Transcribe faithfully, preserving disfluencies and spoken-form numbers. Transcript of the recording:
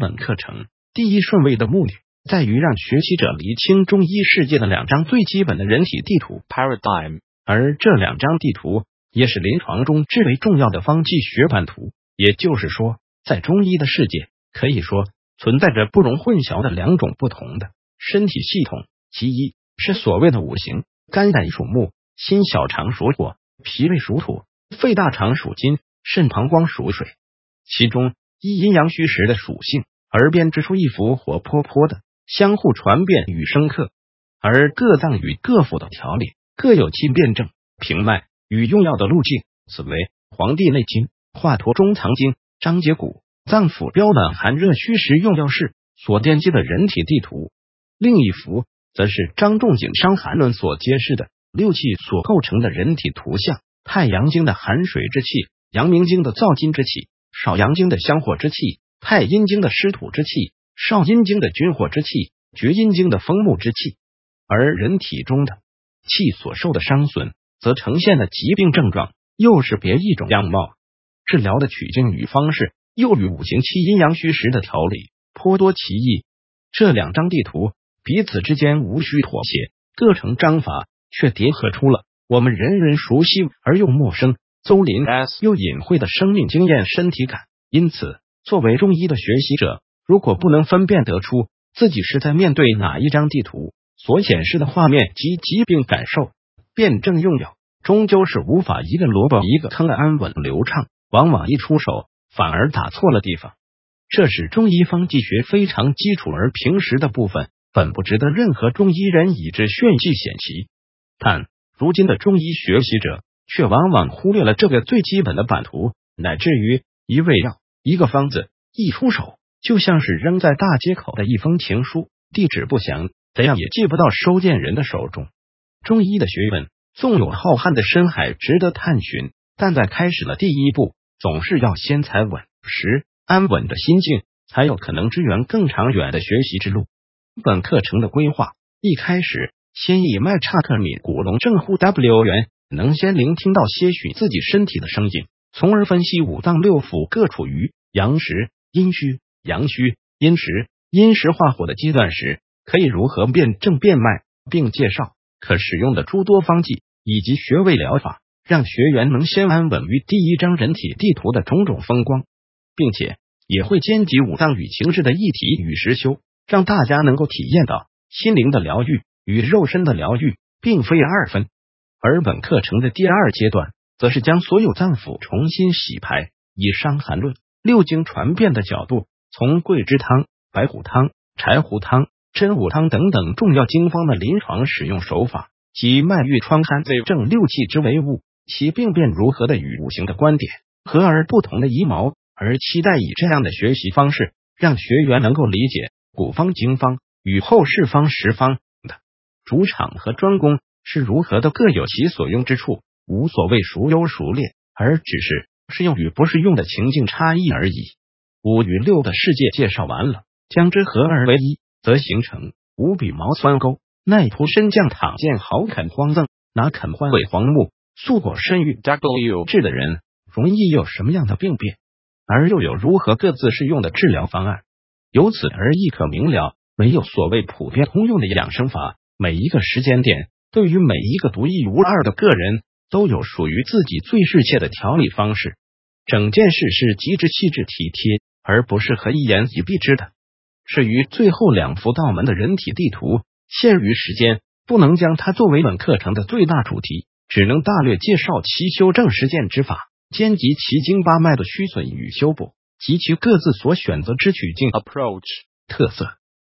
本课程第一顺位的目的，在于让学习者厘清中医世界的两张最基本的人体地图 paradigm， 而这两张地图也是临床中至为重要的方剂学版图。也就是说，在中医的世界，可以说存在着不容混淆的两种不同的身体系统，其一是所谓的五行，肝胆属木，心小肠属火，脾胃属土，肺大肠属金，肾膀胱属水。其中依阴阳虚实的属性而编织出一幅活泼泼的相互传变与生克，而各脏与各腑的调理各有其辩证、平脉与用药的路径，此为《黄帝内经》、华佗中藏经、章节谷、脏腑标本寒热虚实用药式所奠基的人体地图。另一幅则是张仲景《伤寒论》所揭示的六气所构成的人体图像，太阳经的寒水之气，阳明经的燥金之气，少阳经的香火之气，太阴经的湿土之气，少阴经的军火之气，厥阴经的风木之气。而人体中的气所受的伤损，则呈现的疾病症状又是别一种样貌，治疗的取径与方式又与五行气阴阳虚实的调理颇多歧义。这两张地图彼此之间无需妥协，各成章法，却叠合出了我们人人熟悉而又陌生、邹林又隐晦的生命经验身体感。因此，作为中医的学习者，如果不能分辨得出自己是在面对哪一张地图所显示的画面及疾病感受，辩证用药终究是无法一个萝卜一个坑的安稳流畅，往往一出手反而打错了地方。这是中医方剂学非常基础而平实的部分，本不值得任何中医人以之炫技显奇。但如今的中医学习者却往往忽略了这个最基本的版图，乃至于一味药、一个方子一出手，就像是扔在大街口的一封情书，地址不详，怎样也寄不到收件人的手中。中医的学问纵有浩瀚的深海值得探寻，但在开始了第一步，总是要先踩稳实安稳的心境，才有可能支援更长远的学习之路。本课程的规划一开始先以脉岔克米古龙正乎 W 源，能先聆听到些许自己身体的声音，从而分析五脏六腑各处于阳实、阴虚、阳虚、阴实、阴实化火的阶段时，可以如何辨证辨脉，并介绍可使用的诸多方剂以及穴位疗法，让学员能先安稳于第一张人体地图的种种风光，并且也会兼及五脏与情志的一体与实修，让大家能够体验到心灵的疗愈与肉身的疗愈并非二分。而本课程的第二阶段，则是将所有脏腑重新洗牌，以《伤寒论》六经传变的角度，从桂枝汤、白虎汤、柴胡汤、真武汤等等重要经方的临床使用手法及脉郁疮痈对症六气之为物，其病变如何的与五行的观点和而不同的一毛，而期待以这样的学习方式，让学员能够理解古方经方与后世方实方的主场和专攻是如何的各有其所用之处，无所谓孰优孰劣，而只是适用与不适用的情境差异而已。五与六的世界介绍完了，将之合而为一，则形成无比毛酸沟，耐扑身降躺见好啃荒赠，拿啃换尾黄木，素果身郁 W 治的人容易有什么样的病变，而又有如何各自适用的治疗方案。由此而亦可明了，没有所谓普遍通用的养生法，每一个时间点对于每一个独一无二的个人都有属于自己最适切的调理方式。整件事是极之细致体贴，而不是可一言以蔽之的。至于最后两幅道门的人体地图，限于时间，不能将它作为本课程的最大主题，只能大略介绍其修正实践之法，兼及其经八脉的虚损与修补，及其各自所选择之取径 approach 特色。